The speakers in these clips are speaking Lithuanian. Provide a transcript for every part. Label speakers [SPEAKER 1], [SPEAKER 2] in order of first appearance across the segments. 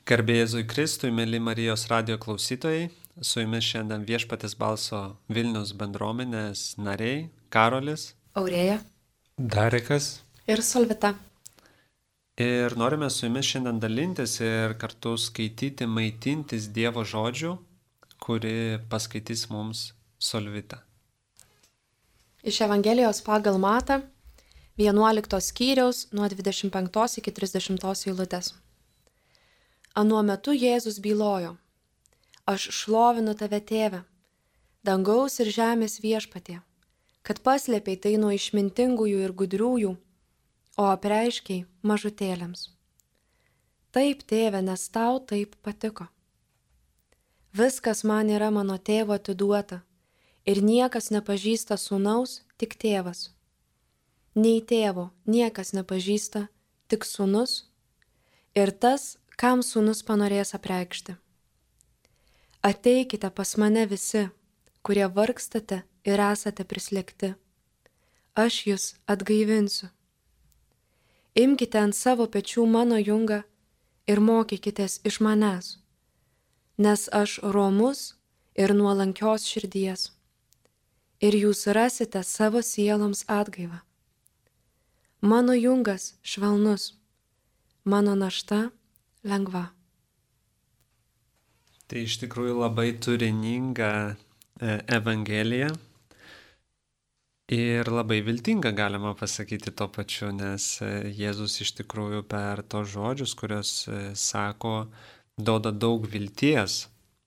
[SPEAKER 1] Garbė Jėzui Kristui, mėly Marijos radijo klausytojai, su jumis šiandien Viešpaties balso Vilniaus bendruomenės nariai Karolis,
[SPEAKER 2] Aurėja
[SPEAKER 3] Darekas
[SPEAKER 2] ir Solvita.
[SPEAKER 1] ir norime su jumis šiandien dalintis ir kartu skaityti, maitintis Dievo žodžių, kuri paskaitys mums Solvita.
[SPEAKER 2] Iš Evangelijos pagal Matą 11 skyriaus nuo 25 iki 30 eilutės. Anuo metu Jėzus bylojo: Aš šlovinu tave, Tėve, dangaus ir žemės viešpatie, kad paslėpei tai nuo išmintingųjų ir gudriųjų, o apreiškei mažutėliams. Taip, Tėve, nes tau taip patiko. Viskas man yra mano tėvo atiduota, ir niekas nepažįsta sūnaus, tik tėvas. Nei tėvo niekas nepažįsta, tik sūnus, ir tas, kam sūnus panorės apreikšti. Ateikite pas mane visi, kurie vargstate ir esate prislėgti. Aš jūs atgaivinsiu. Imkite ant savo pečių mano jungą ir mokykitės iš manęs, nes aš romus ir nuolankios širdies, ir jūs rasite savo sieloms atgaivą. Mano jungas švelnus, mano našta lengva.
[SPEAKER 1] Tai iš tikrųjų labai turininga Evangelija ir labai viltinga, galima pasakyti tuo pačiu, nes Jėzus iš tikrųjų per tos žodžius, kurios sako, duoda daug vilties.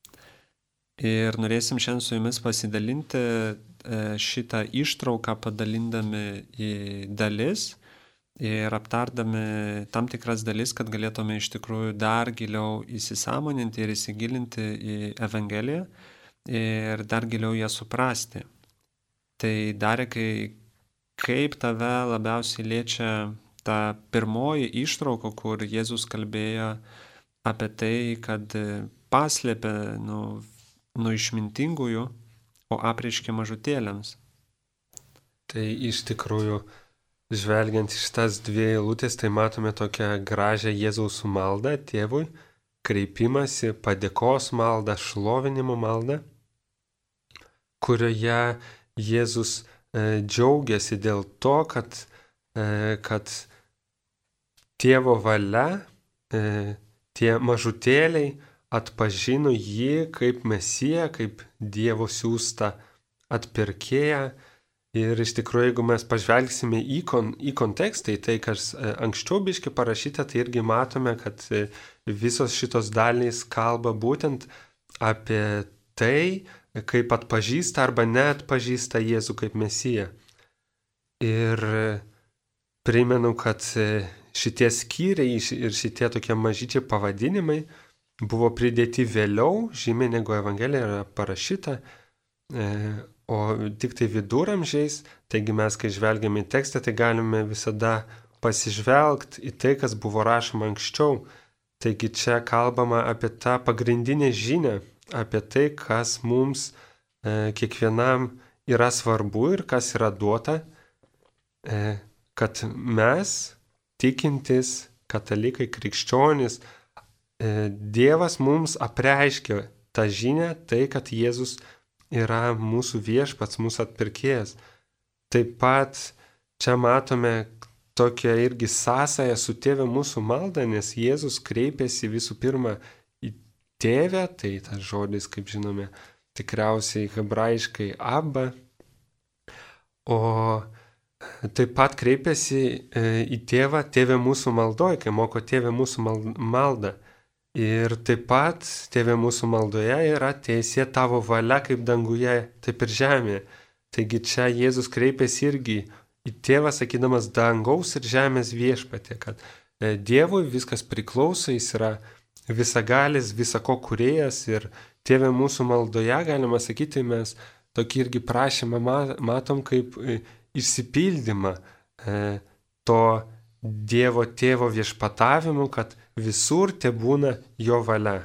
[SPEAKER 1] Ir norėsim šiandien su jumis pasidalinti šitą ištrauką, padalindami į dalis ir aptardami tam tikras dalis, kad galėtume iš tikrųjų dar giliau įsisąmoninti ir įsigilinti į Evangeliją ir dar giliau ją suprasti. Tai Darekai, kaip tave labiausiai liečia ta pirmoji ištrauka, kur Jėzus kalbėjo apie tai, kad paslėpė nuo išmintingųjų, o apreiškė mažutėliams?
[SPEAKER 3] Tai iš tikrųjų, žvelgiant iš tas dvi eilutės, tai matome tokią gražią Jėzaus maldą tėvui, kreipimąsi, padėkos maldą, šlovinimo maldą, kurioje Jėzus džiaugiasi dėl to, kad tėvo valia, tie mažutėliai atpažino jį kaip Mesiją, kaip Dievo siųstą atpirkėją. Ir iš tikrųjų, jeigu mes pažvelgsime į kontekstą, į tai, kas anksčiau biški parašyta, tai irgi matome, kad visos šitos dalys kalba būtent apie tai, kaip atpažįsta arba neatpažįsta Jėzų kaip Mesiją. Ir primenu, kad šitie skyriai ir šitie tokie mažyčiai pavadinimai buvo pridėti vėliau, žymiai negu Evangelija yra parašyta, o tik tai viduramžiais, taigi mes, kai žvelgiame į tekstą, tai galime visada pasižvelgti į tai, kas buvo rašoma anksčiau. Taigi čia kalbama apie tą pagrindinę žinią, apie tai, kas mums kiekvienam yra svarbu ir kas yra duota, kad mes, tikintis, katalikai, krikščionys, Dievas mums apreiškė tą žinią, tai, kad Jėzus yra mūsų viešpats, mūsų atpirkėjas. Taip pat čia matome tokią irgi sąsają su Tėve mūsų malda, nes Jėzus kreipėsi visų pirma į Tėvę, tai tas žodis, kaip žinome, tikriausiai hebrajiškai Abba, o taip pat kreipėsi į Tėvą, Tėve mūsų maldoj, kai moko Tėve mūsų maldą. Ir taip pat Tėve mūsų maldoje yra teisė tavo valia kaip danguje, taip ir žemėje. Taigi čia Jėzus kreipėsi irgi į Tėvą, sakydamas dangaus ir žemės viešpatie, kad Dievui viskas priklauso, jis yra visagalis, visako kūrėjas ir Tėve mūsų maldoje, galima sakyti, mes tokį irgi prašymą matom kaip išsipildymą to Dievo tėvo viešpatavimu, kad visur te būna jo valia.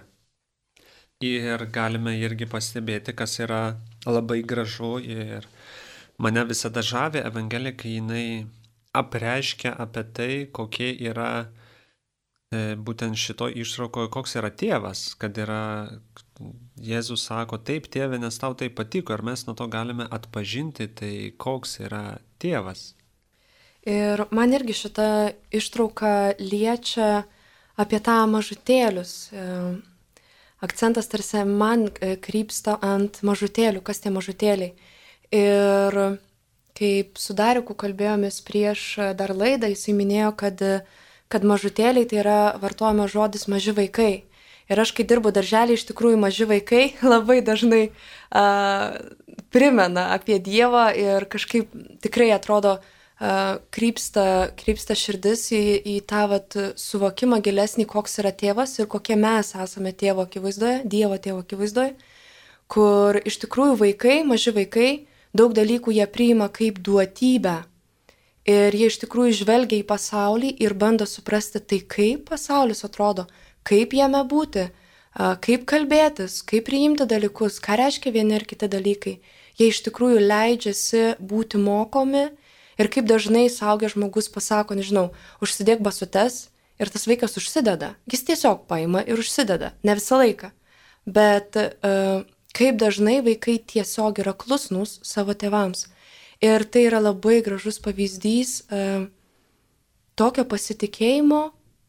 [SPEAKER 1] Ir galime irgi pastebėti, kas yra labai gražu ir mane visada žavi Evangelija, kai jinai apreiškia apie tai, kokie yra būtent šito ištraukoje, koks yra tėvas, kad yra, Jėzus sako, taip tėve, nes tau tai patiko, ir mes nuo to galime atpažinti, tai koks yra tėvas.
[SPEAKER 2] Ir man irgi šita ištrauka liečia apie tą mažutėlius. Akcentas tarsi man krypsta ant mažutėlių, kas tie mažutėliai. Ir kaip su Dariku kalbėjomės prieš dar laidą, jisai minėjo, kad mažutėliai tai yra vartojama žodis maži vaikai. Ir aš, kai dirbu darželį, iš tikrųjų maži vaikai labai dažnai primena apie Dievą ir kažkaip tikrai atrodo krypsta širdis į tą suvokimą gilesnį, koks yra tėvas ir kokie mes esame tėvo akivaizdoje, Dievo tėvo akivaizdoje, kur iš tikrųjų vaikai, maži vaikai, daug dalykų jie priima kaip duotybę. Ir jie iš tikrųjų žvelgia į pasaulį ir bando suprasti tai, kaip pasaulis atrodo, kaip jame būti, kaip kalbėtis, kaip priimti dalykus, ką reiškia vieni ir kiti dalykai. Jie iš tikrųjų leidžiasi būti mokomi ir kaip dažnai suaugęs žmogus pasako, nežinau, užsidėk basutes ir tas vaikas užsideda. Jis tiesiog paima ir užsideda, ne visą laiką. Bet kaip dažnai vaikai tiesiog yra klusnūs savo tėvams. Ir tai yra labai gražus pavyzdys tokio pasitikėjimo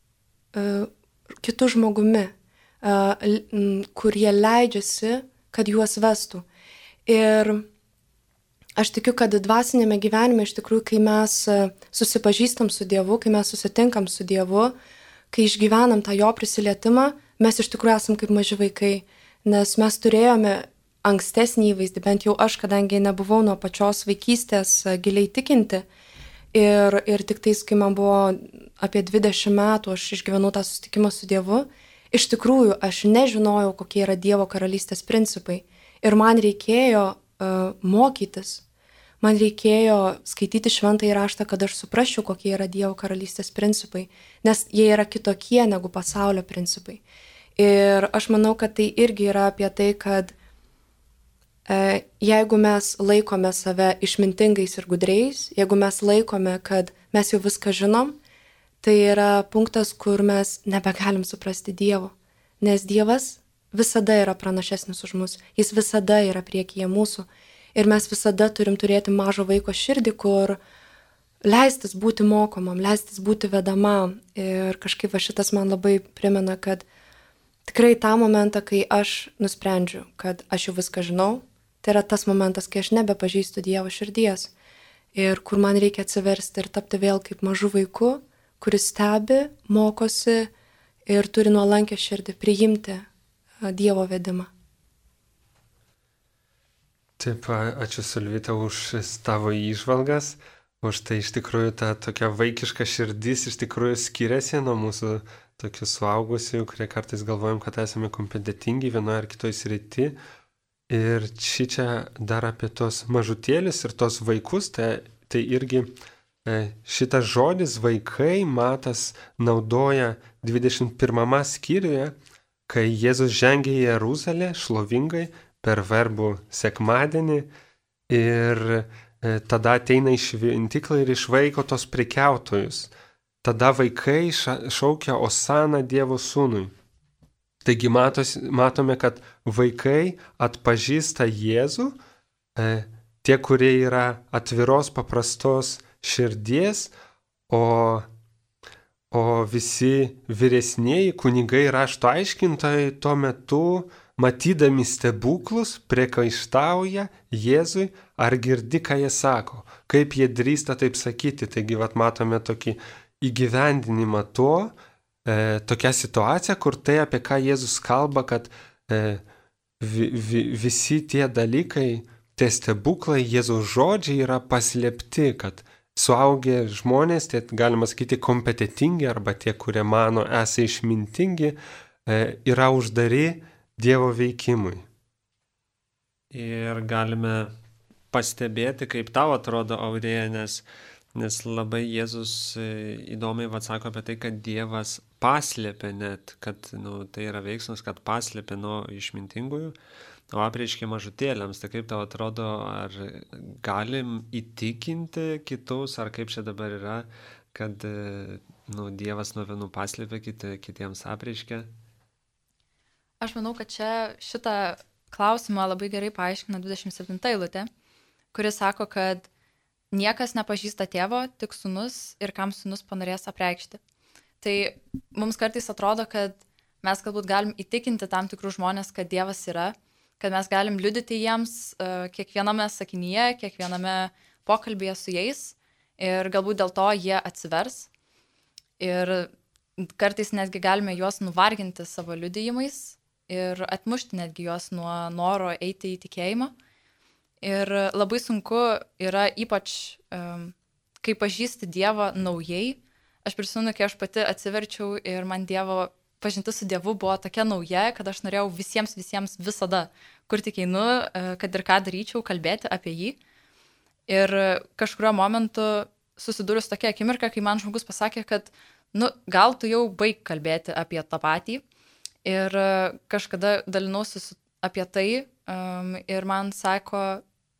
[SPEAKER 2] kitų žmogumi, kur jie leidžiasi, kad juos vestų. Ir aš tikiu, kad dvasinėme gyvenime iš tikrųjų, kai mes susipažįstam su Dievu, kai mes susitinkam su Dievu, kai išgyvenam tą jo prisilietimą, mes iš tikrųjų esam kaip maži vaikai, nes mes turėjome ankstesnį įvaizdį, bent jau aš, kadangi nebuvau nuo pačios vaikystės giliai tikinti ir tik tais, kai man buvo apie 20 metų, aš išgyvenau tą susitikimą su Dievu, iš tikrųjų aš nežinojau, kokie yra Dievo karalystės principai ir man reikėjo mokytis, man reikėjo skaityti šventąjį raštą, kad aš suprasčiau, kokie yra Dievo karalystės principai, nes jie yra kitokie negu pasaulio principai. Ir aš manau, kad tai irgi yra apie tai, kad jeigu mes laikome save išmintingais ir gudriais, jeigu mes laikome, kad mes jau viską žinom, tai yra punktas, kur mes nebegalim suprasti Dievo, nes Dievas visada yra pranašesnis už mus, jis visada yra priekyje mūsų ir mes visada turim turėti mažo vaiko širdį, kur leistis būti mokomam, leistis būti vedamam. Ir kažkaip šitas man labai primena, kad tikrai tą momentą, kai aš nusprendžiu, kad aš jau viską žinau, tai yra tas momentas, kai aš nebepažįstu Dievo širdies ir kur man reikia atsiversti ir tapti vėl kaip mažu vaiku, kuris stebi, mokosi ir turi nuolankę širdį priimti Dievo vedimą.
[SPEAKER 3] Taip, ačiū Solvita už tavo įžvalgas, už tai iš tikrųjų ta tokia vaikiška širdis iš tikrųjų skiriasi nuo mūsų tokių suaugusių, kurie kartais galvojam, kad esame kompetentingi vienoje ar kitoje srity. Ir čia dar apie tos mažutėlius ir tos vaikus, tai irgi šitas žodis vaikai Matas naudoja 21 skyriuje, kai Jėzus žengė į Jeruzalę šlovingai per verbų sekmadienį ir tada ateina į šventyklą ir išvaiko tos prekiautojus. Tada vaikai šaukia Osana Dievo sūnui. Taigi matome, kad vaikai atpažįsta Jėzų, tie, kurie yra atviros paprastos širdies, o visi vyresnieji kunigai rašto aiškintojai tuo metu, matydami stebuklus, priekaištauja Jėzui, ar girdi, ką jie sako, kaip jie drįsta taip sakyti. Taigi matome tokį įgyvendinimą tokia situacija, kur tai, apie ką Jėzus kalba, kad visi tie dalykai, tie stebuklai, Jėzaus žodžiai yra paslėpti, kad suaugę žmonės, tie, galima sakyti, kompetentingi arba tie, kurie mano esą išmintingi, yra uždari Dievo veikimui.
[SPEAKER 1] Ir galime pastebėti, kaip tau atrodo, Aurėja, nes labai Jėzus įdomiai atsako apie tai, kad Dievas paslėpė net, kad tai yra veiksmas, kad paslėpė nuo išmintingųjų, o apreiškė mažutėliams. Tai kaip tau atrodo, ar galim įtikinti kitus, ar kaip čia dabar yra, kad Dievas nuo vienų paslėpė, kitiems apreiškė.
[SPEAKER 4] Aš manau, kad čia šitą klausimą labai gerai paaiškina 27 eilutė, kuris sako, kad niekas nepažįsta tėvo, tik sūnus ir kam sūnus panorės apreikšti. Tai mums kartais atrodo, kad mes galbūt galim įtikinti tam tikrus žmonės, kad Dievas yra, kad mes galim liudyti jiems kiekviename sakinyje, kiekviename pokalbėje su jais ir galbūt dėl to jie atsivers. Ir kartais netgi galime juos nuvarginti savo liudijimais ir atmušti netgi juos nuo noro eiti į tikėjimą. Ir labai sunku yra ypač, kai pažįsti Dievą naujai. Aš prisimenu, kai aš pati atsiverčiau ir man Dievo pažintis su Dievu buvo tokia nauja, kad aš norėjau visiems visada, kur tik einu, kad ir ką daryčiau, kalbėti apie jį. Ir kažkuriuo momentu susidūrus tokia akimirka, kai man žmogus pasakė, kad gal tu jau baig kalbėti apie tą patį. Ir kažkada dalinausi apie tai ir man sako,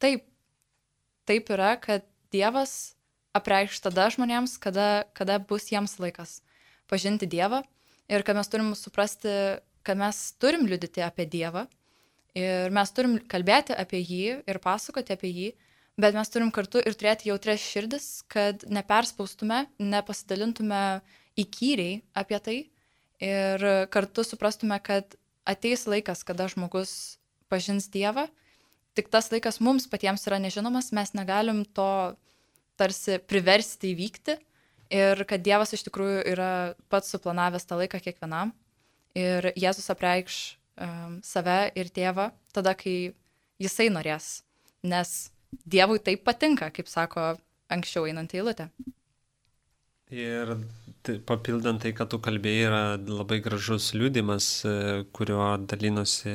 [SPEAKER 4] taip yra, kad Dievas apreikš tada žmonėms, kada bus jiems laikas pažinti Dievą ir kad mes turim suprasti, kad mes turim liudyti apie Dievą ir mes turim kalbėti apie jį ir pasakoti apie jį, bet mes turim kartu ir turėti jautrias širdis, kad neperspaustume, nepasidalintume įkyriai apie tai ir kartu suprastume, kad ateis laikas, kada žmogus pažins Dievą, tik tas laikas mums patiems yra nežinomas, mes negalim to tarsi priversti įvykti ir kad Dievas iš tikrųjų yra pats suplanavęs tą laiką kiekvienam ir Jėzus apreikš save ir tėvą tada, kai jisai norės, nes Dievui taip patinka, kaip sako anksčiau einant eilutę.
[SPEAKER 1] Ir papildant tai, kad tu kalbėjai, yra labai gražus liudimas, kurio dalinosi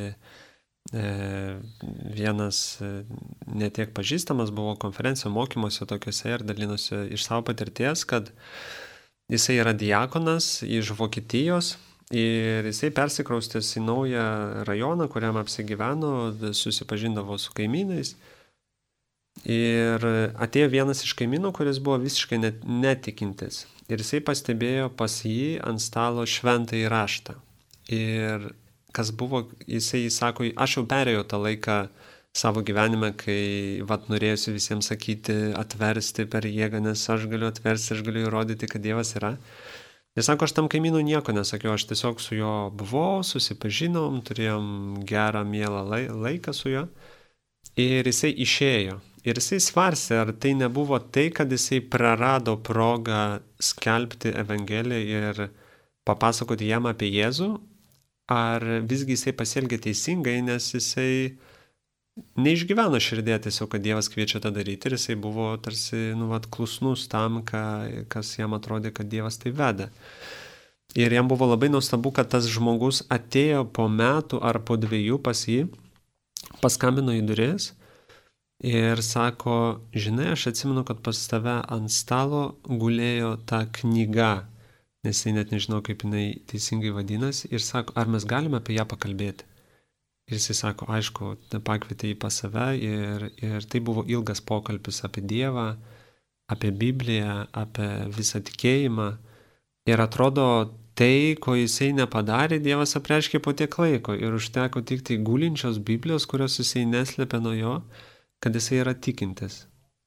[SPEAKER 1] vienas netiek pažįstamas, buvo konferencijų mokymuose tokiuose ir dalinosi iš savo patirties, kad jisai yra diakonas iš Vokietijos ir jisai persikraustęs į naują rajoną, kuriam apsigyveno, susipažindavo su kaimynais. Ir atėjo vienas iš kaimynų, kuris buvo visiškai netikintis. Ir jisai pastebėjo pas jį ant stalo šventąjį raštą. Ir kas buvo, jisai sako, aš jau perėjau tą laiką savo gyvenime, kai norėjusi visiems sakyti, atversti per jėgą, nes aš galiu atversti, aš galiu įrodyti, kad Dievas yra. Ir sako, aš tam kaimynų nieko nesakiau, aš tiesiog su juo buvau, susipažinom, turėjom gerą, mielą laiką su juo. Ir jisai išėjo. Ir jisai svarstė, ar tai nebuvo tai, kad jisai prarado progą skelbti Evangeliją ir papasakoti jam apie Jėzų, ar visgi jisai pasielgė teisingai, nes jisai neišgyveno širdėje tiesiog, kad Dievas kviečia tą daryti ir jisai buvo tarsi klusnus tam, kas jam atrodė, kad Dievas tai veda. Ir jam buvo labai nuostabu, kad tas žmogus atėjo po metų ar po 2 pas jį, paskambino į duris ir sako, žinai, aš atsimenu, kad pas tave ant stalo gulėjo ta knyga, nes jis net nežinau, kaip jinai teisingai vadinasi, ir sako, ar mes galime apie ją pakalbėti. Ir jis sako, aišku, pakvietė jį pas save ir tai buvo ilgas pokalbis apie Dievą, apie Bibliją, apie visą tikėjimą. Ir atrodo, tai, ko jisai nepadarė, Dievas apreiškė po tiek laiko ir užteko tik tai gulinčios Biblijos, kurios jisai neslėpė nuo jo, kad jisai yra tikintis.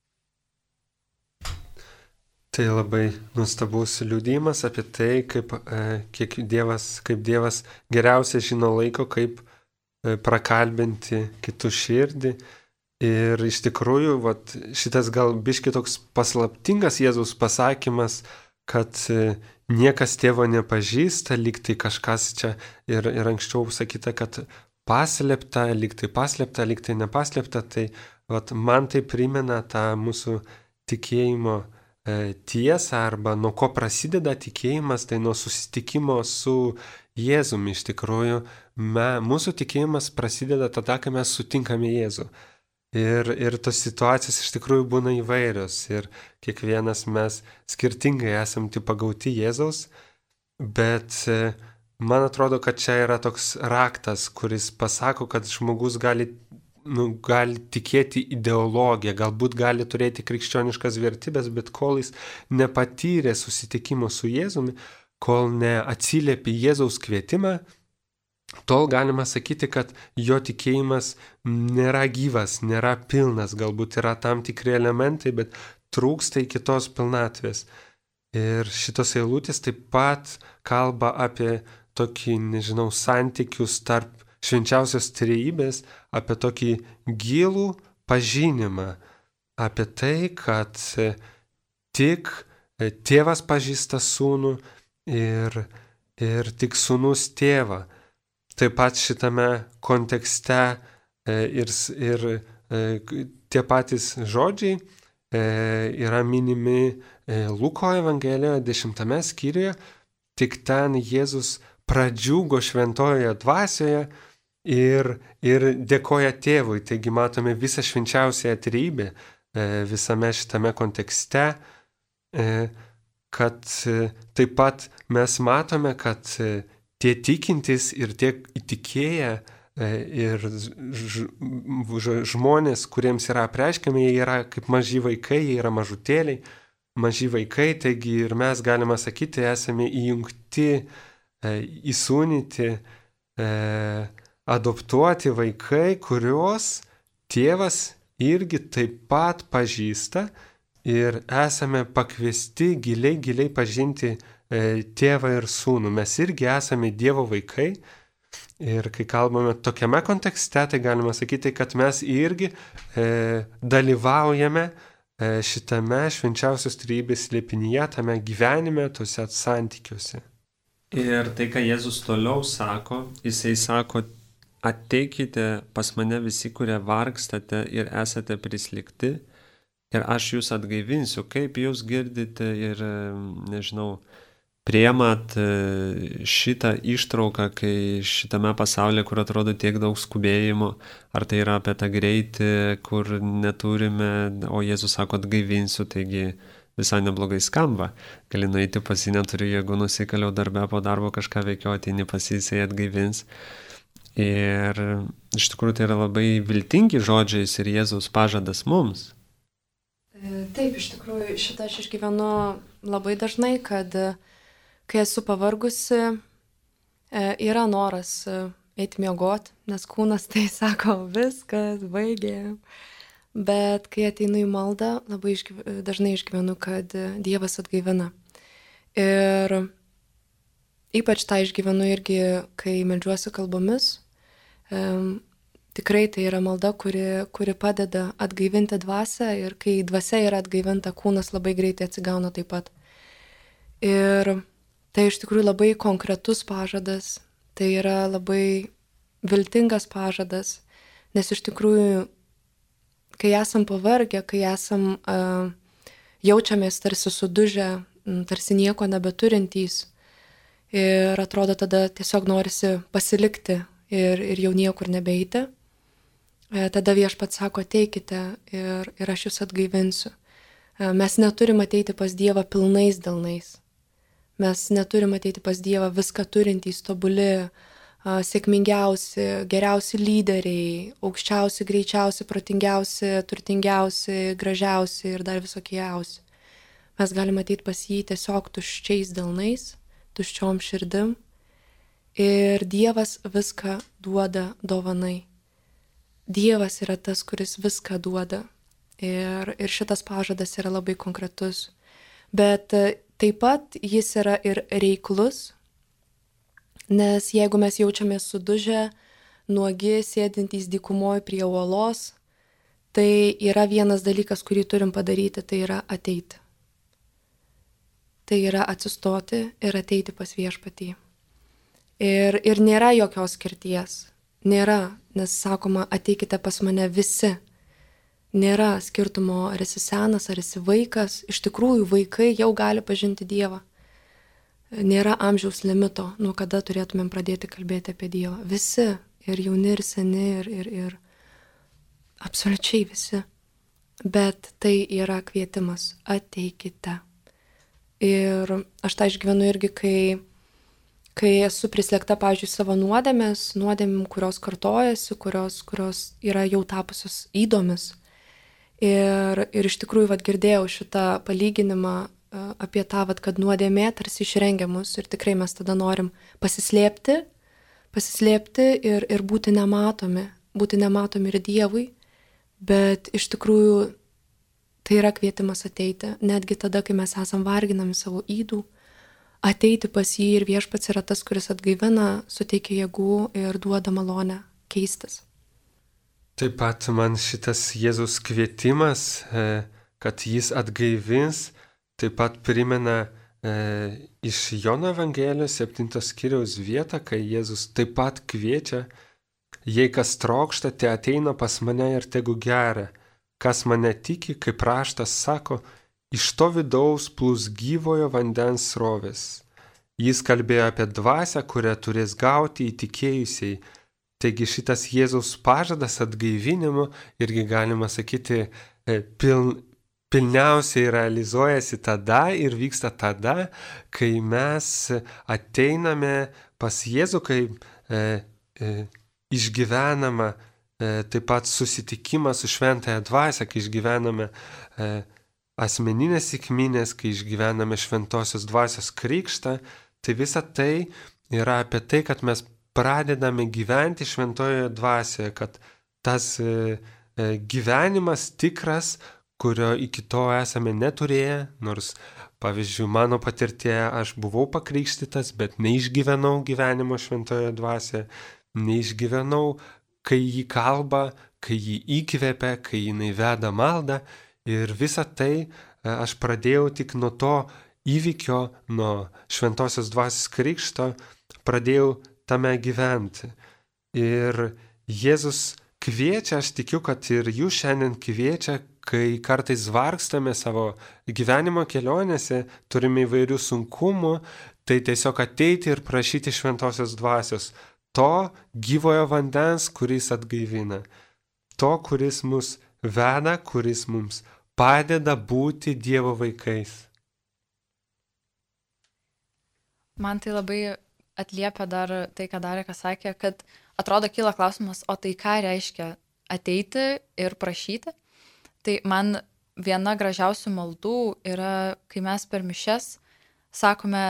[SPEAKER 3] Tai labai nuostabus liudijimas apie tai, kaip Dievas geriausiai žino laiko, kaip prakalbinti kitų širdį. Ir iš tikrųjų, šitas gal biški toks paslaptingas Jėzaus pasakymas, kad niekas tėvo nepažįsta, lyg tai kažkas čia ir anksčiau sakyta, kad paslėpta, lyg tai nepaslėpta, tai man tai primena tą mūsų tikėjimo tiesą arba nuo ko prasideda tikėjimas, tai nuo susitikimo su Jėzumi. Iš tikrųjų, mūsų tikėjimas prasideda tada, kai mes sutinkame Jėzų. Ir tos situacijos iš tikrųjų būna įvairios ir kiekvienas mes skirtingai esam pagauti Jėzaus, bet man atrodo, kad čia yra toks raktas, kuris pasako, kad žmogus gali gali tikėti ideologiją, galbūt gali turėti krikščioniškas vertybės, bet kol jis nepatyrė susitikimo su Jėzumi, kol neatsiliepė Jėzaus kvietimą, tol galima sakyti, kad jo tikėjimas nėra gyvas, nėra pilnas, galbūt yra tam tikri elementai, bet trūksta iki tos pilnatvės. Ir šitos eilutės taip pat kalba apie tokį, santykius tarp švenčiausios trejybės, apie tokį gilų pažinimą, apie tai, kad tik tėvas pažįsta sūnų ir tik sūnus tėvą. Taip pat šitame kontekste ir tie patys žodžiai yra minimi Luko Evangelijoje 10 skyriuje, tik ten Jėzus pradžiugo šventojoje dvasioje ir dėkoja tėvui. Taigi matome visą švenčiausiąją trejybę visame šitame kontekste, kad taip pat mes matome, kad tie tikintys ir tie įtikėję ir žmonės, kuriems yra apreiškiami, jie yra kaip maži vaikai, jie yra mažutėliai, maži vaikai, taigi ir mes galime sakyti, esame įjungti, įsūnyti, adoptuoti vaikai, kuriuos tėvas irgi taip pat pažįsta ir esame pakviesti giliai pažinti tėvą ir sūnų. Mes irgi esame Dievo vaikai ir kai kalbame tokiame kontekste, tai galima sakyti, kad mes irgi dalyvaujame šitame švenčiausios trejybės slėpinyje, tame gyvenime, tuose santykiuose.
[SPEAKER 1] Ir tai, ką Jėzus toliau sako, jisai sako, ateikite pas mane visi, kurie vargstate ir esate prislėgti, ir aš jūs atgaivinsiu. Kaip jūs girdite ir, priemat šitą ištrauką, kai šitame pasaulyje, kur atrodo tiek daug skubėjimo, ar tai yra apie tą greitį, kur neturime, o Jėzus sako, atgaivinsiu, taigi visai neblogai skamba. Gali nueiti pas jį, neturiu jėgų, nusikaliau darbę, po darbo kažką veikiau, ateini pas jį, jisai atgaivins. Ir iš tikrųjų tai yra labai viltingi žodžiais ir Jėzaus pažadas mums.
[SPEAKER 2] Taip, iš tikrųjų šitą aš išgyvenu labai dažnai, kad kai esu pavargusi, yra noras eiti miegoti, nes kūnas tai sako, viskas, baigė. Bet kai ateinu į maldą, labai dažnai išgyvenu, kad Dievas atgaivina. Ir ypač tą išgyvenu irgi, kai meldžiuosi kalbomis. Tikrai tai yra malda, kuri padeda atgaivinti dvasią ir kai dvasia yra atgaivinta, kūnas labai greitai atsigauna taip pat. Ir tai iš tikrųjų labai konkretus pažadas, tai yra labai viltingas pažadas, nes iš tikrųjų kai esam pavargę, kai esam jaučiamės tarsi sudužę, tarsi nieko nebeturintys ir atrodo tada tiesiog norisi pasilikti ir jau niekur nebeiti, tada Viešpats sako, ateikite ir aš jūs atgaivinsiu. Mes neturim ateiti pas Dievą pilnais delnais. Mes neturim ateiti pas Dievą viską turintys, tobuli, sėkmingiausi, geriausi lyderiai, aukščiausi, greičiausi, protingiausi, turtingiausi, gražiausi ir dar visokiausi. Mes galime ateiti pas jį tiesiog tuščiais delnais, tuščiom širdim ir Dievas viską duoda dovanai. Dievas yra tas, kuris viską duoda ir šitas pažadas yra labai konkretus. Bet taip pat jis yra ir reiklus, nes jeigu mes jaučiamės sudužę, nuogi, sėdintys dykumoje prie uolos, tai yra vienas dalykas, kurį turim padaryti, tai yra ateiti. Tai yra atsistoti ir ateiti pas Viešpatį. Ir nėra jokios skirties. Nėra, nes sakoma, ateikite pas mane visi. Nėra skirtumo, ar esi senas, ar esi vaikas. Iš tikrųjų, vaikai jau gali pažinti Dievą. Nėra amžiaus limito, nuo kada turėtumėm pradėti kalbėti apie Dievą. Visi, ir jauni, ir seni, ir absoliučiai visi. Bet tai yra kvietimas, ateikite. Ir aš tą išgyvenu irgi, kai esu prislėgta, pavyzdžiui, savo nuodėmėm, kurios kartojasi, kurios yra jau tapusios įdomis. Ir iš tikrųjų, girdėjau šitą palyginimą apie tą, kad nuodėmė tarsi išrengia mus ir tikrai mes tada norim pasislėpti ir būti nematomi ir Dievui, bet iš tikrųjų tai yra kvietimas ateiti, netgi tada, kai mes esam varginami savo ydų, ateiti pas jį ir Viešpats yra tas, kuris atgaivina, suteikia jėgų ir duoda malonę keistis.
[SPEAKER 3] Taip pat man šitas Jėzus kvietimas, kad jis atgaivins, taip pat primena iš Jono Evangelijos 7 skyriaus vietą, kai Jėzus taip pat kviečia, jei kas trokšta, te ateina pas mane ir tegu geria, kas mane tiki, kaip raštas sako, iš to vidaus plūs gyvojo vandens srovės. Jis kalbėjo apie dvasią, kurią turės gauti įtikėjusiai. Taigi šitas Jėzaus pažadas atgaivinimo irgi galima sakyti pilniausiai realizuojasi tada ir vyksta tada, kai mes ateiname pas Jėzų, kai išgyvenama taip pat susitikimą su šventąja dvasia, kai išgyvename asmeninės sekminės, kai išgyvename šventosios dvasios krikštą, tai visa tai yra apie tai, kad mes pradedame gyventi šventojoje dvasioje, kad tas gyvenimas tikras, kurio iki to esame neturėję, nors, pavyzdžiui, mano patirtėje aš buvau pakrikštytas, bet neišgyvenau gyvenimo šventojoje dvasioje, neišgyvenau, kai jį kalba, kai jį įkvepia, kai jinai veda maldą ir visą tai aš pradėjau tik nuo to įvykio, nuo šventosios dvasios krikšto, pradėjau tame gyventi. Ir Jėzus kviečia, aš tikiu, kad ir jūs šiandien kviečia, kai kartais vargstame savo gyvenimo kelionėse, turime įvairių sunkumų, tai tiesiog ateiti ir prašyti šventosios dvasios, to gyvojo vandens, kuris atgaivina, to, kuris mus veda, kuris mums padeda būti Dievo vaikais.
[SPEAKER 4] Man tai labai atliepia dar tai, ką Dareka sakė, kad atrodo kyla klausimas, o tai ką reiškia ateiti ir prašyti? Tai man viena gražiausių maldų yra, kai mes per mišias sakome,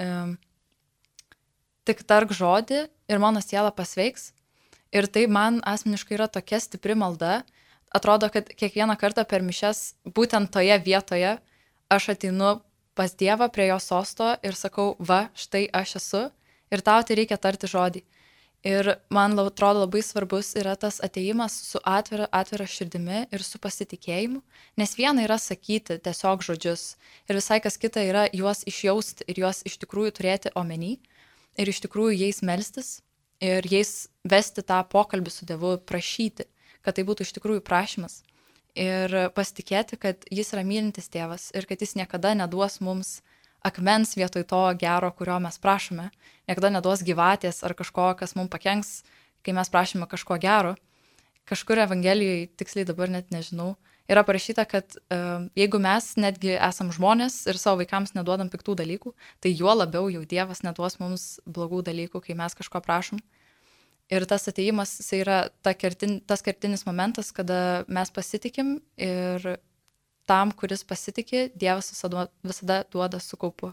[SPEAKER 4] tik tark žodį ir mano siela pasveiks. Ir tai man asmeniškai yra tokia stipri malda. Atrodo, kad kiekvieną kartą per mišias būtent toje vietoje aš ateinu pas Dievą prie jo sosto ir sakau, va, štai aš esu. Ir tau tai reikia tarti žodį. Ir man atrodo labai svarbus yra tas ateimas su atvira širdimi ir su pasitikėjimu, nes viena yra sakyti tiesiog žodžius ir visai kas kita yra juos išjausti ir juos iš tikrųjų turėti omeny ir iš tikrųjų jais melstis ir jais vesti tą pokalbį su Dievu, prašyti, kad tai būtų iš tikrųjų prašymas ir pasitikėti, kad jis yra mylintis tėvas ir kad jis niekada neduos mums akmens vietoj to gero, kurio mes prašome, niekada neduos gyvatės ar kažko, kas mums pakenks, kai mes prašome kažko gero. Kažkur Evangelijoje, tiksliai dabar net nežinau, yra parašyta, kad jeigu mes netgi esam žmonės ir savo vaikams neduodam piktų dalykų, tai juo labiau jau Dievas neduos mums blogų dalykų, kai mes kažko prašom. Ir tas ateimas, jis yra tas kertinis momentas, kada mes pasitikim ir tam, kuris pasitikė, Dievas visada duoda su kaupu.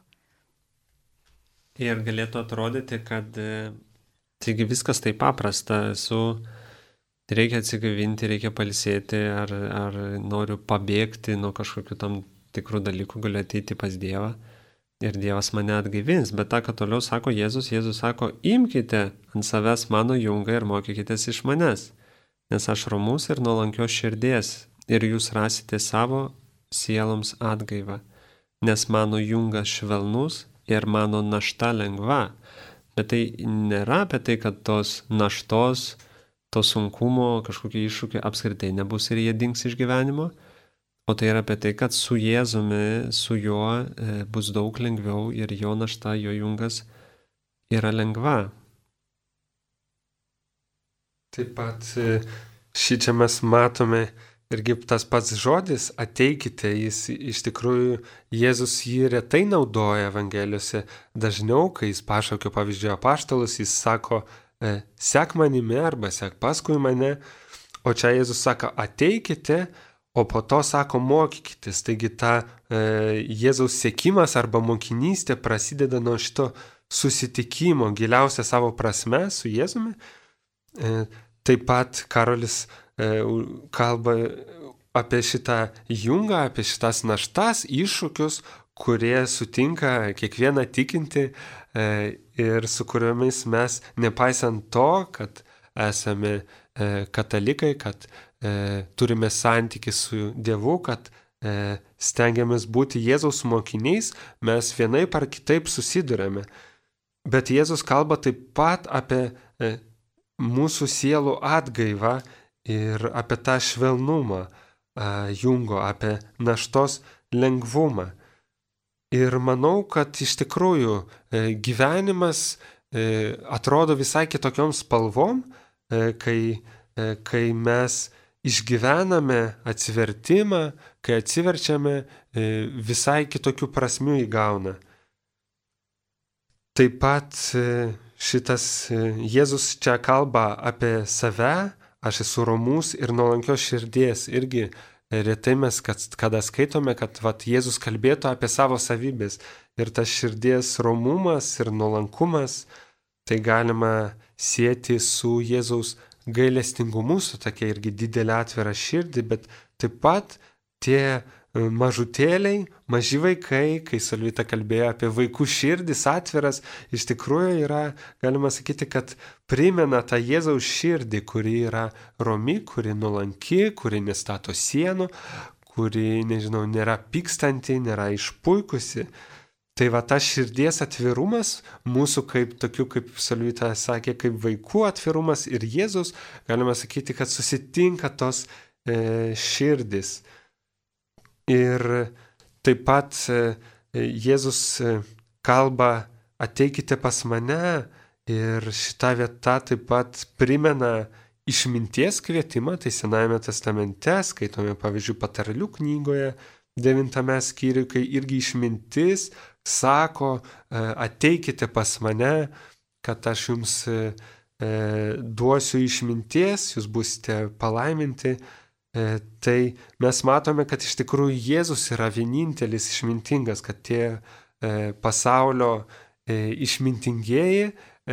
[SPEAKER 1] Ir galėtų atrodyti, kad taigi viskas taip paprasta, reikia atsigavinti, reikia pailsėti, ar noriu pabėgti nuo kažkokių tam tikrų dalykų, galiu ateiti pas Dievą ir Dievas mane atgaivins. Bet tą, ką toliau sako Jėzus sako, imkite ant savęs mano jungą ir mokykitės iš manęs, nes aš romus ir nuolankios širdies ir jūs rasite savo sieloms atgaivą, nes mano jungas švelnus ir mano našta lengva. Bet tai nėra apie tai, kad tos naštos, to sunkumo, kažkokie iššūkiai apskritai nebus ir jie dings iš gyvenimo, o tai yra apie tai, kad su Jėzumi, su juo bus daug lengviau ir jo našta, jo jungas yra lengva.
[SPEAKER 3] Taip pat šičia mes matome irgi tas pats žodis ateikite, jis iš tikrųjų Jėzus jį retai naudoja Evangelijose. Dažniau, kai jis pašaukia, pavyzdžiui, apaštalus, jis sako, sek manimi arba sek paskui mane, o čia Jėzus sako ateikite, o po to sako mokykitės. Taigi ta Jėzaus sekimas arba mokinystė prasideda nuo šito susitikimo giliausia savo prasme su Jėzumi. Taip pat Karolis kalba apie šitą jungą, apie šitas naštas, iššūkius, kurie sutinka kiekvieną tikinti ir su kuriomis mes, nepaisant to, kad esame katalikai, kad turime santykį su Dievu, kad stengiamės būti Jėzaus mokiniais, mes vienaip ar kitaip susidurėme. Bet Jėzus kalba taip pat apie mūsų sielų atgaivą ir apie tą švelnumą jungo, apie naštos lengvumą. Ir manau, kad iš tikrųjų gyvenimas atrodo visai kitokiom spalvom, kai mes išgyvename atsivertimą, kai atsiverčiame, visai kitokių prasmių įgauna. Taip pat šitas Jėzus čia kalba apie save, aš esu romus ir nuolankios širdies. Irgi retai mes, kada skaitome, kad Jėzus kalbėtų apie savo savybės. Ir tas širdies romumas ir nuolankumas, tai galima sieti su Jėzaus gailestingumu, su tokia irgi didelė atvira širdį, bet taip pat tie mažutėliai, maži vaikai, kai Solvita kalbėjo apie vaikų širdis atviras, iš tikrųjų yra, galima sakyti, kad primena tą Jėzaus širdį, kuri yra romi, kuri nuolanki, kuri nestato sienų, kuri, nėra pykstanti, nėra išpuikusi. Tai tas širdies atvirumas mūsų kaip Solvita sakė, kaip vaikų atvirumas ir Jėzus, galima sakyti, kad susitinka tos širdis. Ir taip pat Jėzus kalba, ateikite pas mane, ir šita vieta taip pat primena išminties kvietimą, tai Senajame testamente, skaitome pavyzdžiui Patarlių knygoje, 9 skyriuje, kai irgi išmintis sako, ateikite pas mane, kad aš jums duosiu išminties, jūs būsite palaiminti. Tai mes matome, kad iš tikrųjų Jėzus yra vienintelis išmintingas, kad tie pasaulio išmintingieji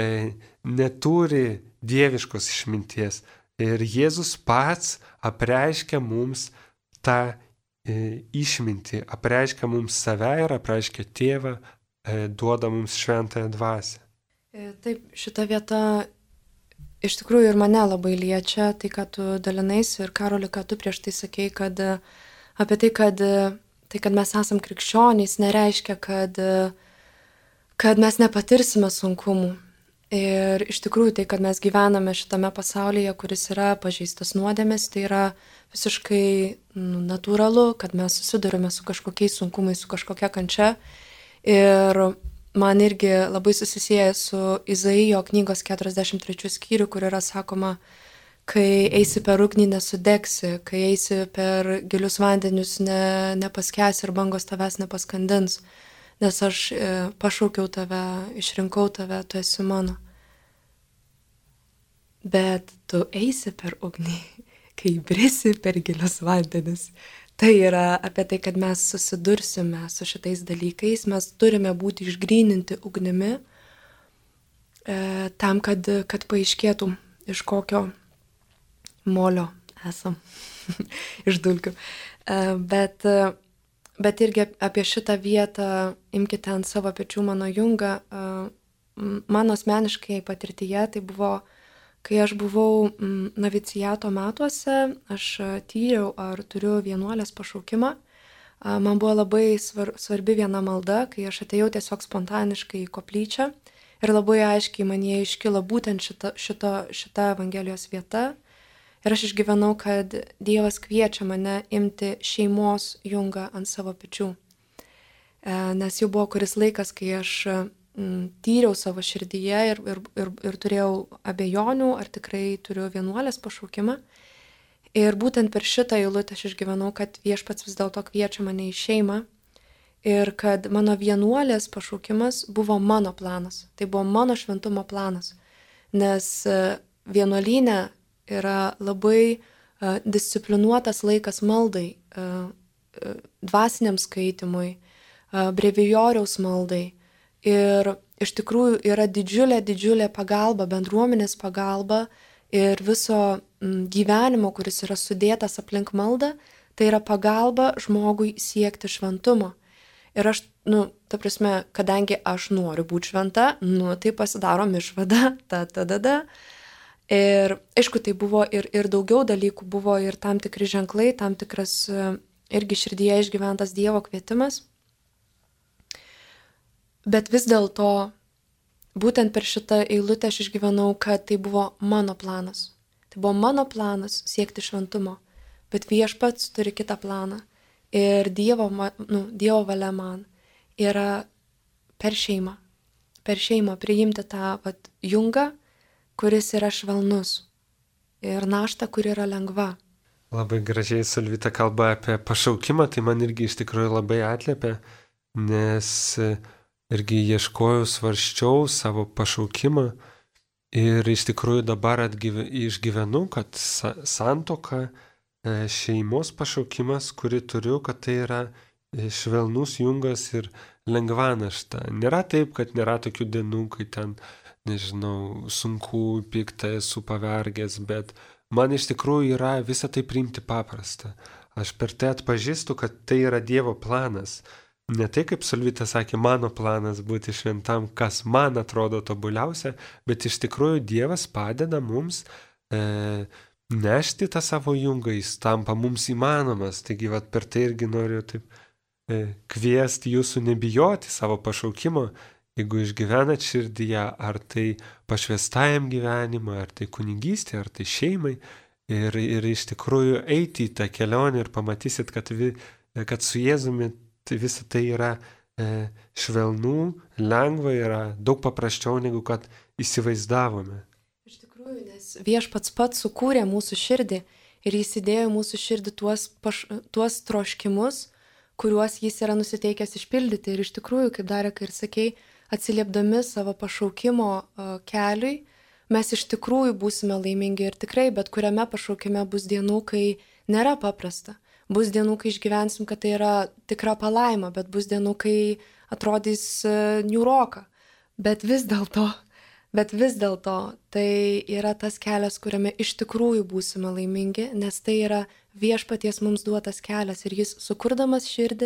[SPEAKER 3] neturi dieviškos išminties. Ir Jėzus pats apreiškia mums tą išmintį, apreiškia mums save ir apreiškia Tėvą, duoda mums šventąją dvasią.
[SPEAKER 2] Taip, šita vieta iš tikrųjų ir mane labai liečia, tai, kad tu dalinaisi ir Karoli, kad tu prieš tai sakei, kad apie tai, kad mes esam krikščionys, nereiškia, kad mes nepatirsime sunkumų. Ir iš tikrųjų tai, kad mes gyvename šitame pasaulyje, kuris yra pažeistas nuodėmės, tai yra visiškai natūralu, kad mes susidurime su kažkokiais sunkumais, su kažkokia kančia. Ir man irgi labai susisieja su Izaijo knygos 43 skyrių, kur yra sakoma, kai eisi per ugnį nesudegsi, kai eisi per gilius vandenius nepaskęsi ir bangos tavęs nepaskandins, nes aš pašaukiau tave, išrinkau tave, tu esi mano. Bet tu eisi per ugnį, kai brisi per gilius vandenis. Tai yra apie tai, kad mes susidursime su šitais dalykais, mes turime būti išgryninti ugnimi tam, kad paaiškėtų, iš kokio molio esam, iš dulkių. Bet irgi apie šitą vietą imkite ant savo pečių mano jungą. Mano asmeniškai patirtyje tai buvo, kai aš buvau noviciato metuose, aš tyriau, ar turiu vienuolės pašaukimą. Man buvo labai svarbi viena malda, kai aš atėjau tiesiog spontaniškai į koplyčią ir labai aiškiai man jie iškilo būtent šita Evangelijos vieta. Ir aš išgyvenau, kad Dievas kviečia mane imti šeimos jungą ant savo pečių. Nes jau buvo kuris laikas, kai aš tyriau savo širdyje ir turėjau abejonių, ar tikrai turiu vienuolės pašaukimą. Ir būtent per šitą eilutę aš išgyvenau, kad Viešpats vis dėlto kviečia mane į šeimą ir kad mano vienuolės pašaukimas buvo mano planas. Tai buvo mano šventumo planas, nes vienuolyne yra labai disciplinuotas laikas maldai, dvasiniam skaitimui, brevijoriaus maldai. Ir iš tikrųjų yra didžiulė pagalba, bendruomenės pagalba ir viso gyvenimo, kuris yra sudėtas aplink maldą, tai yra pagalba žmogui siekti šventumo. Ir aš, ta prasme, kadangi aš noriu būti šventa, tai pasidarom išvadą, tada. Ir aišku, tai buvo ir daugiau dalykų, buvo ir tam tikri ženklai, tam tikras irgi širdyje išgyventas Dievo kvietimas. Bet vis dėlto, būtent per šitą eilutę aš išgyvenau, kad tai buvo mano planas. Tai buvo mano planas siekti šventumo, bet Viešpats turi kitą planą. Ir Dievo valia man yra per šeimą priimti tą jungą, kuris yra švelnus ir naštą, kuri yra lengva.
[SPEAKER 3] Labai gražiai Solvita kalba apie pašaukimą, tai man irgi iš tikrųjų labai atliepia, nes irgi ieškojau, svarsčiau savo pašaukimą ir iš tikrųjų dabar išgyvenu, kad santuoka, šeimos pašaukimas, kurį turiu, kad tai yra švelnus jungas ir lengva našta. Nėra taip, kad nėra tokių dienų, kai ten, nežinau, sunku, pikta, esu pavargęs, bet man iš tikrųjų yra visą tai priimti paprasta. Aš per tai atpažįstu, kad tai yra Dievo planas. Ne tai, kaip Solvita sakė, mano planas būti šventam, kas man atrodo tobuliausia, bet iš tikrųjų Dievas padeda mums nešti tą savo jungą, jis tampa mums įmanomas. Taigi per tai irgi noriu taip kviesti jūsų nebijoti savo pašaukimo, jeigu išgyvenat širdyje, ar tai pašvęstajam gyvenimui, ar tai kunigystė, ar tai šeimai, ir iš tikrųjų eiti į tą kelionę ir pamatysit, kad su Jėzumi tai visa tai yra švelnų, lengva, yra daug paprasčiau, negu kad įsivaizdavome.
[SPEAKER 2] Iš tikrųjų, nes Viešpats pats sukūrė mūsų širdį ir jis įdėjo mūsų širdį tuos troškimus, kuriuos jis yra nusiteikęs išpildyti. Ir iš tikrųjų, kaip Dareka ir sakei, atsiliepdami savo pašaukimo keliui, mes iš tikrųjų būsime laimingi ir tikrai, bet kuriame pašaukime bus dienų, kai nėra paprasta. Bus dienų, kai išgyvensim, kad tai yra tikra palaima, bet bus dienų, kai atrodys niūroka. Bet vis dėlto tai yra tas kelias, kuriame iš tikrųjų būsime laimingi, nes tai yra Viešpaties mums duotas kelias ir jis, sukurdamas širdį,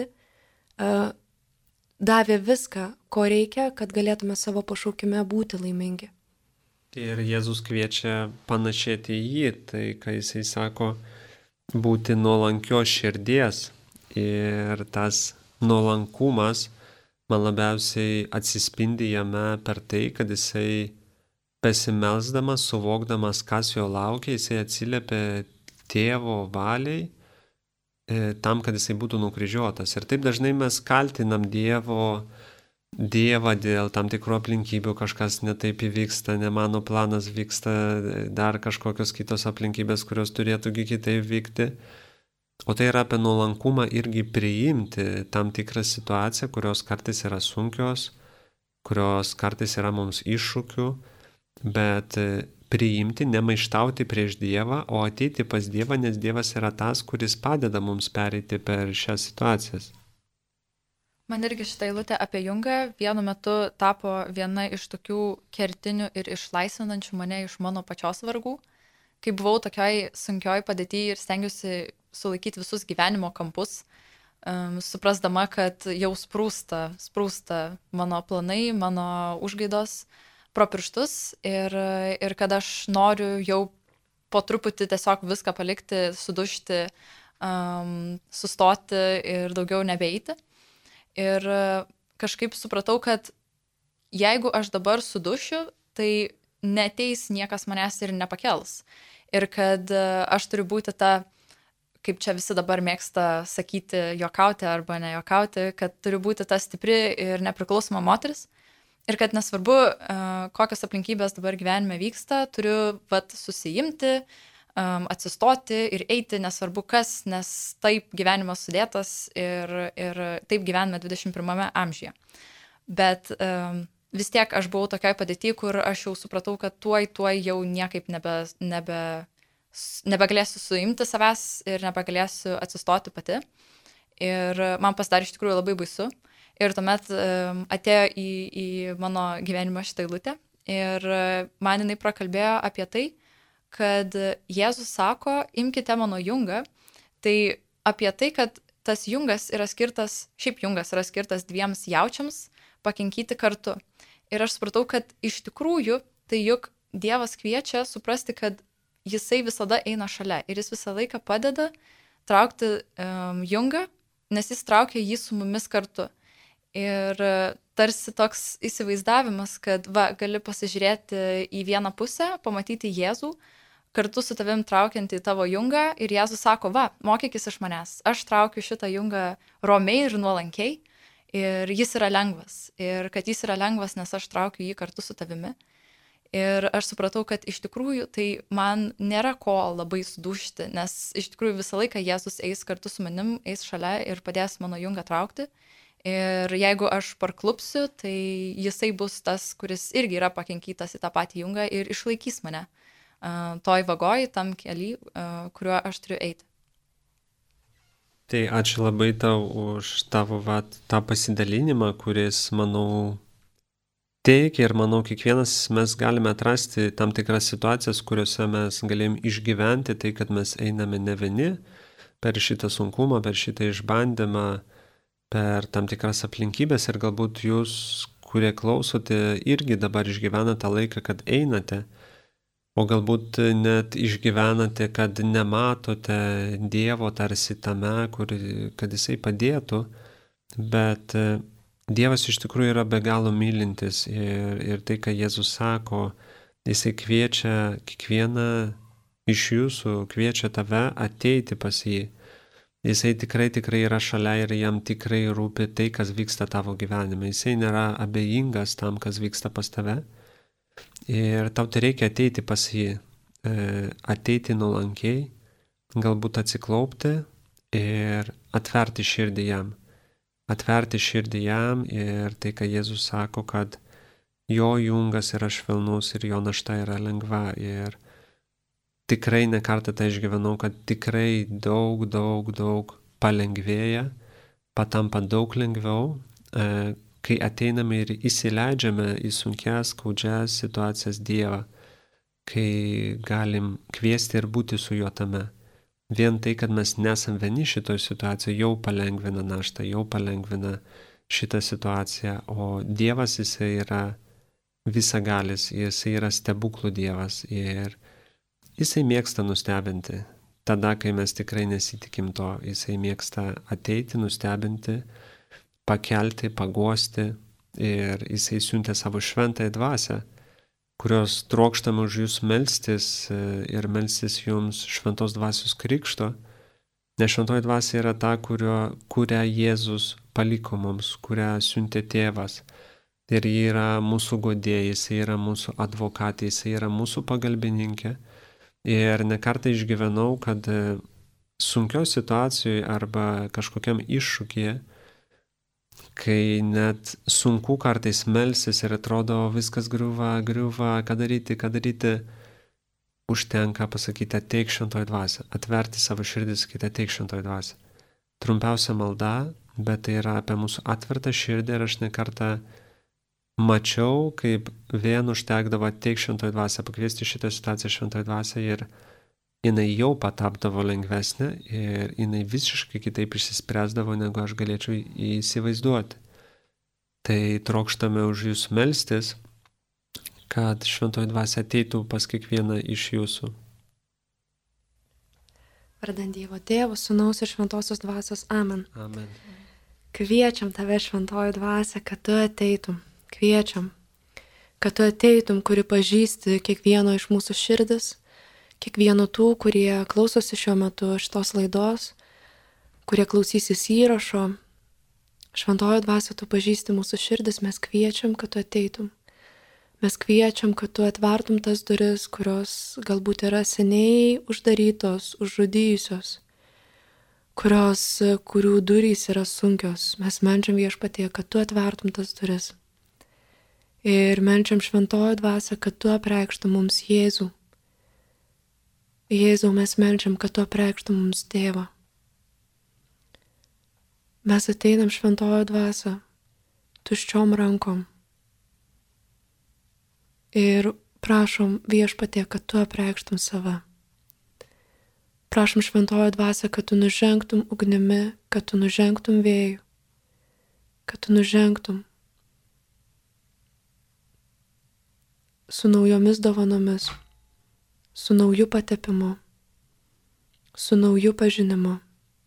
[SPEAKER 2] davė viską, ko reikia, kad galėtume savo pašaukime būti laimingi.
[SPEAKER 1] Ir Jėzus kviečia panašėti į jį, tai kai jisai sako būti nuolankios širdies. Ir tas nuolankumas man labiausiai atsispindi jame per tai, kad jisai besimelsdamas, suvokdamas, kas jo laukia, jisai atsiliepia Tėvo valiai tam, kad jisai būtų nukryžiuotas. Ir taip dažnai mes kaltinam Dievą dėl tam tikrų aplinkybių, kažkas netaip įvyksta, ne mano planas vyksta, dar kažkokios kitos aplinkybės, kurios turėtų kitaip vykti. O tai yra apie nuolankumą irgi priimti tam tikrą situaciją, kurios kartais yra sunkios, kurios kartais yra mums iššūkių, bet priimti, nemaištauti prieš Dievą, o ateiti pas Dievą, nes Dievas yra tas, kuris padeda mums pereiti per šias situacijas.
[SPEAKER 4] Man irgi šitą eilutę apie jungą vienu metu tapo viena iš tokių kertinių ir išlaisvinančių mane iš mano pačios vargų, kai buvau tokioj sunkioj padėtyj ir stengiuosi sulaikyti visus gyvenimo kampus, suprasdama, kad jau sprūsta mano planai, mano užgaidos pro pirštus ir kad aš noriu jau po truputį tiesiog viską palikti, sudužti, sustoti ir daugiau nebeiti. Ir kažkaip supratau, kad jeigu aš dabar sudušiu, tai neateis niekas manęs ir nepakels. Ir kad aš turiu būti ta, kaip čia visi dabar mėgsta sakyti, juokauti arba nejuokauti, kad turiu būti ta stipri ir nepriklausoma moteris. Ir kad nesvarbu, kokios aplinkybės dabar gyvenime vyksta, turiu susijimti, atsistoti ir eiti, nesvarbu kas, nes taip gyvenimas sudėtas ir taip gyvename 21 amžiuje. Bet vis tiek aš buvau tokioj padėty, kur aš jau supratau, kad tuoj jau niekaip nebegalėsiu suimti savęs ir nebegalėsiu atsistoti pati. Ir man pasidarė iš tikrųjų labai baisu. Ir tuomet atėjo į mano gyvenimą šitą eilutę. Ir man jinai prakalbėjo apie tai, kad Jėzus sako, imkite mano jungą. Tai apie tai, kad tas jungas yra skirtas, šiaip jungas yra skirtas 2 jaučiams pakinkyti kartu. Ir aš supratau, kad iš tikrųjų tai juk Dievas kviečia suprasti, kad jisai visada eina šalia. Ir jis visą laiką padeda traukti jungą, nes jis traukia jį su mumis kartu. Ir tarsi toks įsivaizdavimas, kad gali pasižiūrėti į vieną pusę, pamatyti Jėzų, kartu su tavim traukiantį tavo jungą ir Jėzus sako, mokykis iš manęs, aš traukiu šitą jungą romiai ir nuolankiai ir jis yra lengvas. Ir kad jis yra lengvas, nes aš traukiu jį kartu su tavimi. Ir aš supratau, kad iš tikrųjų tai man nėra ko labai sudužti, nes iš tikrųjų visą laiką Jėzus eis kartu su manim, eis šalia ir padės mano jungą traukti. Ir jeigu aš parklupsiu, tai jisai bus tas, kuris irgi yra pakinkytas į tą patį jungą ir išlaikys mane toj vagoj, tam kely, kuriuo aš turiu eiti.
[SPEAKER 1] Tai ačiū labai tau už tavo tą pasidalinimą, kuris, manau, teikia ir manau, kiekvienas mes galime atrasti tam tikras situacijas, kuriuose mes galim išgyventi tai, kad mes einame ne vieni per šitą sunkumą, per šitą išbandymą, per tam tikras aplinkybės ir galbūt jūs, kurie klausote, irgi dabar išgyvenate tą laiką, kad einate, o galbūt net išgyvenate, kad nematote Dievo tarsi tame, kad jisai padėtų, bet Dievas iš tikrųjų yra be galo mylintis ir tai, ką Jėzus sako, jisai kviečia kiekvieną iš jūsų, kviečia tave ateiti pas jį. Jisai tikrai yra šalia ir jam tikrai rūpi tai, kas vyksta tavo gyvenime. Jisai nėra abejingas tam, kas vyksta pas tave. Ir tau tai reikia ateiti pas jį, ateiti nuolankiai, galbūt atsiklaupti ir atverti širdį jam. Atverti širdį jam ir tai, ką Jėzus sako, kad jo jungas yra švelnus ir jo našta yra lengva. Ir tikrai ne kartą tai išgyvenau, kad tikrai daug palengvėja, patampa daug lengviau, kai ateiname ir įsileidžiame į sunkias, skaudžias situacijas Dievą, kai galim kviesti ir būti su juo tame. Vien tai, kad mes nesam vieni šitoje situacijoje, jau palengvina naštą, jau palengvina šitą situaciją, o Dievas jisai yra visagalis, jisai yra stebuklų Dievas ir jisai mėgsta nustebinti. Tada, kai mes tikrai nesitikim to, jisai mėgsta ateiti, nustebinti, pakelti, paguosti ir jisai siuntė savo šventąją dvasią, kurios trokštame už jūs melstis ir melstis jums šventos dvasios krikšto, nes šventoji dvasia yra ta, kurią Jėzus paliko mums, kurią siuntė tėvas. Ir ji yra mūsų guodėja, jisai yra mūsų advokatė, jisai yra mūsų pagalbininkė. Ir nekartą išgyvenau, kad sunkioj situacijoje arba kažkokiam iššūkyje, kai net sunku kartais melsis ir atrodo viskas griūva, ką daryti, užtenka pasakyti ateik šventoji dvasia, atverti savo širdį, sakyti ateik šventoji dvasia. Trumpiausia malda, bet tai yra apie mūsų atvertą širdį ir aš nekartą mačiau, kaip vien užtekdavo ateik šventoji dvasia, pakviesti šitą situaciją šventoji dvasia ir jinai jau patapdavo lengvesnė ir jinai visiškai kitaip išsispręsdavo, negu aš galėčiau įsivaizduoti. Tai trokštame už jūs melstis, kad šventoji dvasia ateitų pas kiekvieną iš jūsų.
[SPEAKER 2] Vardant Dievo Tėvo, Sūnaus ir Šventosios dvasios. Amen.
[SPEAKER 1] Amen.
[SPEAKER 2] Kviečiam tave, šventoji dvasia, kad tu ateitum. Kviečiam, kad tu ateitum, kuri pažįsti kiekvieno iš mūsų širdis, kiekvieno tų, kurie klausosi šiuo metu šitos laidos, kurie klausysis įrašo. Šventoji dvasia, tu pažįsti mūsų širdis, mes kviečiam, kad tu ateitum. Mes kviečiam, kad tu atvertum tas duris, kurios galbūt yra seniai uždarytos, užrūdyjusios, kurių durys yra sunkios. Mes meldžiam Viešpatie, kad tu atvertum tas duris. Ir meldžiam Šventoji Dvasia, kad tu apreikštum mums Jėzų. Jėzau, mes meldžiam, kad tu apreikštum mums Tėvą. Mes ateinam Šventoji Dvasia, tuščiom rankom. Ir prašom Viešpatie, kad tu apreikštum save. Prašom Šventoji Dvasia, kad tu nužengtum ugnimi, kad tu nužengtum vėju, kad tu nužengtum su naujomis dovanomis, su nauju patepimu, su nauju pažinimu.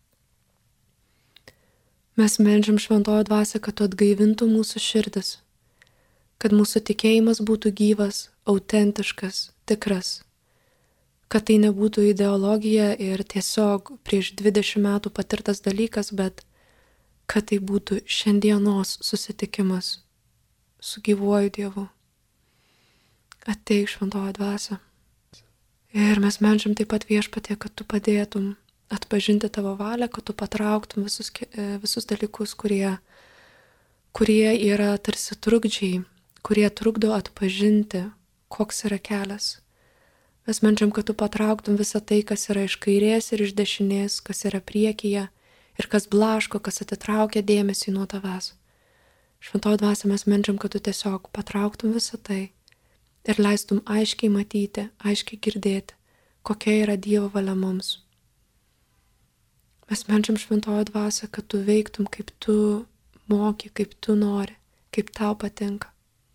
[SPEAKER 2] Mes meldžiam Šventoji Dvasia, kad tu atgaivintum mūsų širdis, kad mūsų tikėjimas būtų gyvas, autentiškas, tikras, kad tai nebūtų ideologija ir tiesiog prieš 20 metų patirtas dalykas, bet kad tai būtų šiandienos susitikimas su gyvuoju Dievu. Ateik Šventoji Dvasia. Ir mes meldžiam taip pat Viešpatie, kad tu padėtum atpažinti tavo valią, kad tu patrauktum visus dalykus, kurie yra tarsi trukdžiai, kurie trukdo atpažinti, koks yra kelias. Mes meldžiam, kad tu patrauktum visą tai, kas yra iš kairės ir iš dešinės, kas yra priekyje ir kas blaško, kas atitraukia dėmesį nuo tavęs. Šventoji Dvasia, mes meldžiam, kad tu tiesiog patrauktum visą tai ir leistum aiškiai matyti, aiškiai girdėti, kokia yra Dievo valia mums. Mes meldžiam Šventoji Dvasia, kad tu veiktum, kaip tu moki, kaip tu nori, kaip tau patinka.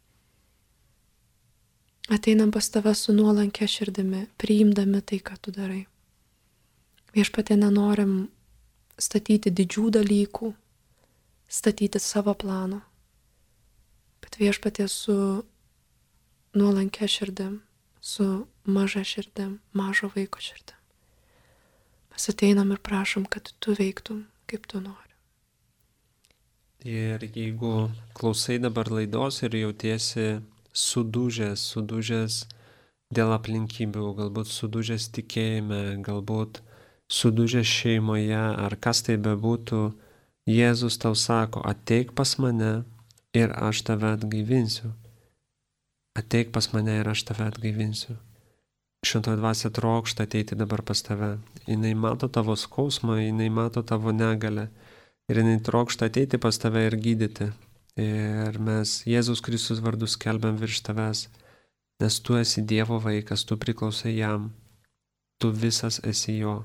[SPEAKER 2] Ateinam pas tave su nuolankia širdimi, priimdami tai, ką tu darai. Viešpatie, nenorim statyti didžių dalykų, statyti savo plano, bet Viešpatie su nuolankia širdim, su maža širdim, mažo vaiko širdim. Mes ateinam ir prašom, kad tu veiktum, kaip tu nori.
[SPEAKER 1] Ir jeigu klausai dabar laidos ir jautiesi sudužęs dėl aplinkybių, galbūt sudužęs tikėjime, galbūt sudužęs šeimoje, ar kas tai bebūtų, Jėzus tau sako, ateik pas mane ir aš tave atgaivinsiu. Ateik pas mane ir aš tave atgaivinsiu. Šventoji Dvasia trokšta ateiti dabar pas tave. Jinai mato tavo skausmą, jinai mato tavo negalę ir jinai trokšta ateiti pas tave ir gydyti. Ir mes Jėzus Kristus vardu skelbiam virš tavęs, nes tu esi Dievo vaikas, tu priklausai jam, tu visas esi jo.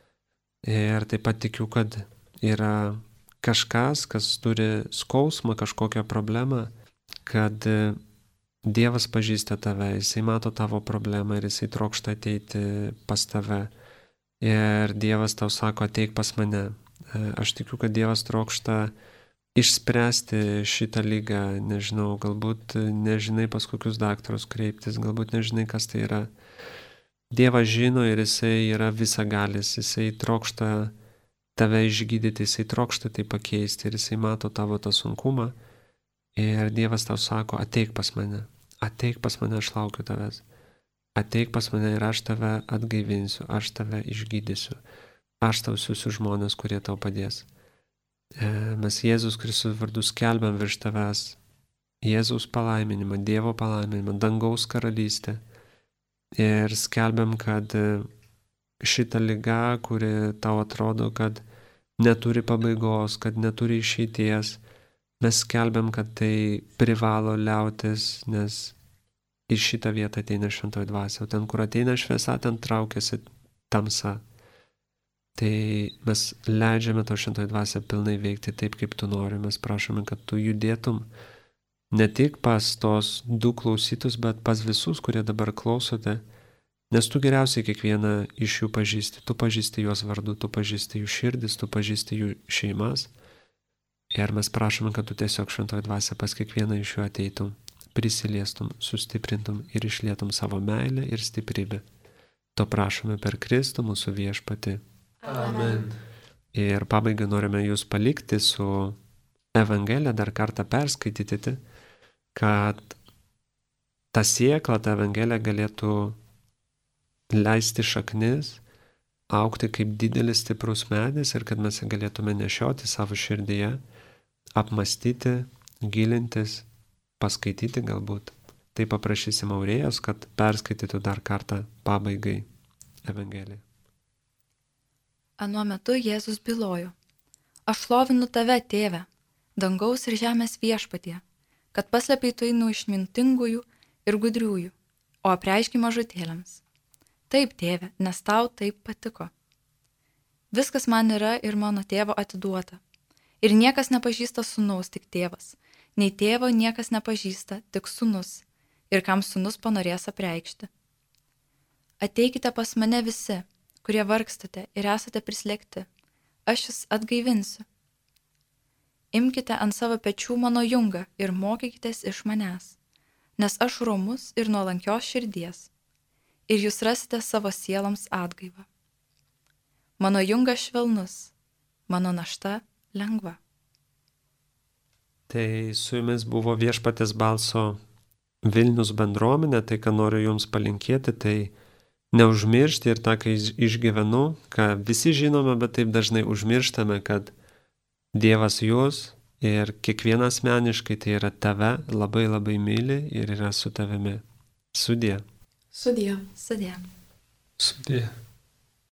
[SPEAKER 1] Ir taip pat tikiu, kad yra kažkas, kas turi skausmą, kažkokią problemą, kad Dievas pažįsta tave, jisai mato tavo problemą ir jisai trokšta ateiti pas tave. Ir Dievas tau sako, ateik pas mane. Aš tikiu, kad Dievas trokšta išspręsti šitą ligą, nežinau, galbūt nežinai pas kokius daktarus kreiptis, galbūt nežinai, kas tai yra. Dievas žino ir jisai yra visagalis, jisai trokšta tave išgydyti, jisai trokšta tai pakeisti ir jisai mato tavo tą sunkumą. Ir Dievas tau sako, ateik pas mane, aš laukiu tavęs. Ateik pas mane ir aš tave atgaivinsiu, aš tave išgydysiu. Aš tau siųsiu žmonės, kurie tau padės. Mes Jėzus Kristus vardu skelbiam virš tavęs Jėzaus palaiminimą, Dievo palaiminimą, dangaus karalystę. Ir skelbiam, kad šita liga, kuri tau atrodo, kad neturi pabaigos, kad neturi išeities, mes skelbiam, kad tai privalo liautis, nes į šitą vietą ateina Šventoji Dvasia. O ten, kur ateina šviesa, ten traukiasi tamsa. Tai mes leidžiame to Šventoji Dvasia pilnai veikti taip, kaip tu nori. Mes prašome, kad tu judėtum ne tik pas tos du klausytus, bet pas visus, kurie dabar klausote, nes tu geriausiai kiekvieną iš jų pažįsti. Tu pažįsti juos vardu, tu pažįsti jų širdis, tu pažįsti jų šeimas. Ir mes prašome, kad tu tiesiog Šventoji Dvasia pas kiekvieną iš jų ateitum, prisiliestum, sustiprintum ir išlietum savo meilę ir stiprybę. To prašome per Kristų mūsų viešpatį.
[SPEAKER 3] Amen.
[SPEAKER 1] Ir pabaigai norime jūs palikti su Evangelija, dar kartą perskaityti, kad ta sėkla, ta Evangelija galėtų leisti šaknis, augti kaip didelis stiprus medis ir kad mes galėtume nešioti savo širdyje, apmastyti, gilintis, paskaityti galbūt. Tai paprašysim Aurėjos, kad perskaitytų dar kartą pabaigai Evangeliją.
[SPEAKER 4] Anuo metu Jėzus bylojo: Aš šlovinu tave, tėve, dangaus ir žemės viešpatie, kad paslėpei tu nuo išmintingųjų ir gudriųjų, o apreiški mažutėliams. Taip, tėve, nes tau taip patiko. Viskas man yra ir mano tėvo atiduota. Ir niekas nepažįsta sūnaus, tik tėvas. Nei tėvo niekas nepažįsta, tik sūnus. Ir kam sūnus panorės apreikšti. Ateikite pas mane visi, kurie vargstate ir esate prislėgti. Aš jūs atgaivinsiu. Imkite ant savo pečių mano jungą ir mokykitės iš manęs, nes aš romus ir nuolankios širdies. Ir jūs rasite savo sieloms atgaivą. Mano jungas švelnus, mano našta lengva.
[SPEAKER 1] Tai su jumis buvo Viešpaties balso Vilnius bendruomenė, tai ką noriu jums palinkėti, tai neužmiršti ir tą, kai išgyvenu, ką visi žinome, bet taip dažnai užmirštame, kad Dievas jūs ir kiekvieną asmeniškai tai yra tave labai labai myli ir yra su tavimi. Sudie.
[SPEAKER 2] Sudie.
[SPEAKER 4] Sudie.
[SPEAKER 3] Sudie.